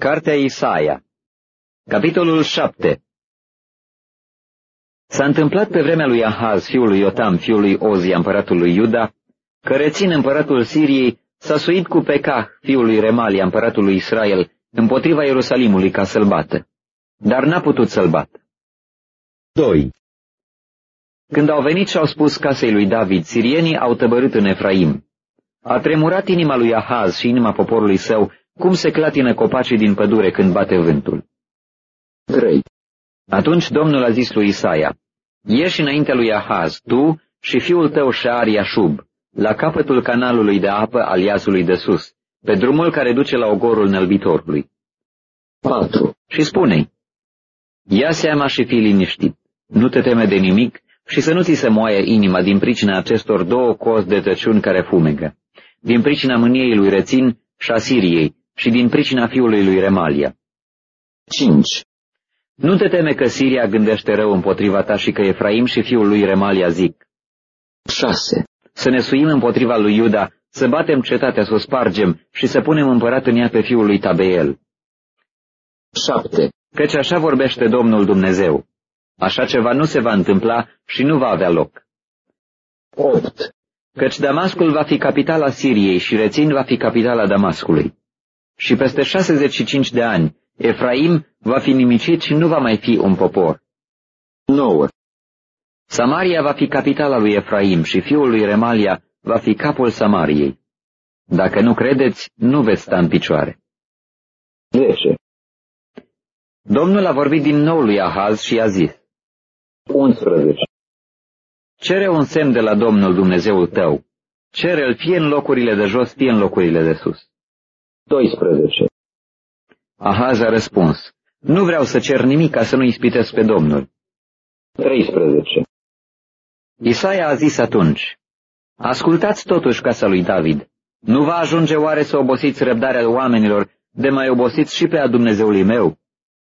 Cartea Isaia, capitolul 7. S-a întâmplat pe vremea lui Ahaz, fiul lui Iotam, fiul lui Ozia, împăratul lui Iuda, că Rețin, împăratul Siriei, s-a suit cu Pecah, fiul lui Remalia, împăratul lui Israel, împotriva Ierusalimului ca să-l bată, dar n-a putut să-l bată. 2. Când au venit și au spus casei lui David, sirienii au tăbărât în Efraim. A tremurat inima lui Ahaz și inima poporului său, cum se clatină copacii din pădure când bate vântul. 3. Atunci Domnul a zis lui Isaia, ieși înaintea lui Ahaz, tu și fiul tău Șear-Iașub, la capătul canalului de apă al Iazului de sus, pe drumul care duce la ogorul Nălbitorului. 4. Și spune-i, ia seama și fii liniștit, nu te teme de nimic și să nu ți se moaie inima din pricina acestor două cozi de tăciuni care fumegă, din pricina mâniei lui Rețin și a Siriei și din pricina fiului lui Remalia. 5. Nu te teme că Siria gândește rău împotriva ta și că Efraim și fiul lui Remalia zic. 6. Să ne suim împotriva lui Iuda, să batem cetatea, să o spargem și să punem împărat în ea pe fiul lui Tabeel. 7. Căci așa vorbește Domnul Dumnezeu. Așa ceva nu se va întâmpla și nu va avea loc. 8. Căci Damascul va fi capitala Siriei și Rețin va fi capitala Damascului. Și peste 65 de ani, Efraim va fi nimicit și nu va mai fi un popor. 9. Samaria va fi capitala lui Efraim și fiul lui Remalia va fi capul Samariei. Dacă nu credeți, nu veți sta în picioare. 10. Domnul a vorbit din nou lui Ahaz și i-a zis. 11. Cere un semn de la Domnul Dumnezeul tău. Cere-l fie în locurile de jos, fie în locurile de sus. 12. Ahaz a răspuns, nu vreau să cer nimic ca să nu ispitesc pe Domnul. 13. Isaia a zis atunci, ascultați totuși casa lui David, nu va ajunge oare să obosiți răbdarea oamenilor, de mai obosiți și pe a Dumnezeului meu?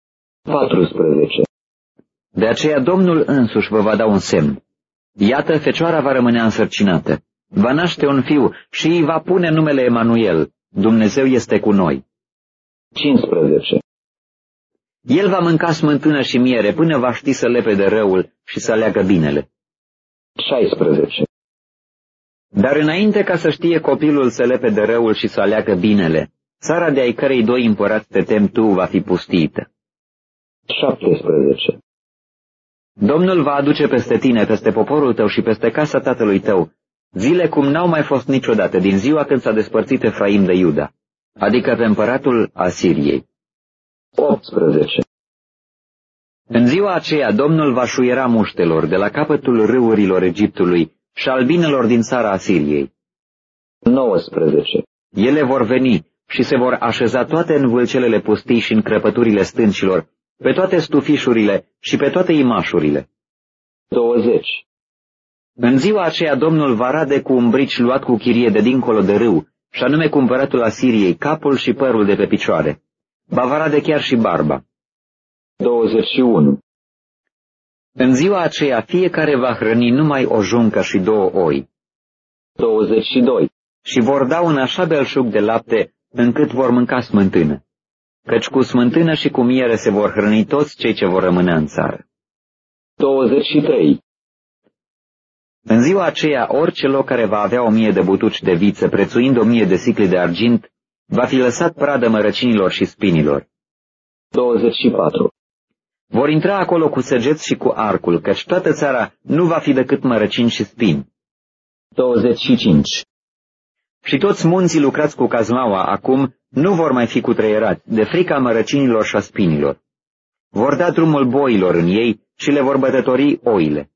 14. De aceea Domnul însuși vă va da un semn. Iată, fecioara va rămâne însărcinată, va naște un fiu și îi va pune numele Emanuel, Dumnezeu este cu noi. 15. El va mânca smântână și miere până va ști să lepede răul și să aleagă binele. 16. Dar înainte ca să știe copilul să lepede răul și să aleagă binele, țara de ai cărei doi împărați te temi tu va fi pustită. 17. Domnul va aduce peste tine, peste poporul tău și peste casa tatălui tău, zile cum n-au mai fost niciodată din ziua când s-a despărțit Efraim de Iuda, adică pe împăratul Asiriei. 18. În ziua aceea Domnul va șuiera muștelor de la capătul râurilor Egiptului și albinelor din țara Asiriei. 19. Ele vor veni și se vor așeza toate în vâlcelele pustii și în crăpăturile stâncilor, pe toate stufișurile și pe toate imașurile. 20. În ziua aceea Domnul va rade cu un brici luat cu chirie de dincolo de râu, și anume cu împăratul Asiriei, capul și părul de pe picioare. Va rade chiar și barba. 21. În ziua aceea fiecare va hrăni numai o juncă și 2 oi. 22. Și vor da un așa belșug de lapte, încât vor mânca smântână. Căci cu smântână și cu miere se vor hrăni toți cei ce vor rămâne în țară. 23. În ziua aceea, orice loc care va avea 1000 de butuci de viță, prețuind 1000 de sicli de argint, va fi lăsat pradă mărăcinilor și spinilor. 24. Vor intra acolo cu săgeți și cu arcul, căci toată țara nu va fi decât mărăcini și spini. 25. Și toți munții lucrați cu cazmaua acum nu vor mai fi cutreierați, de frica mărăcinilor și a spinilor. Vor da drumul boilor în ei și le vor bătători oile.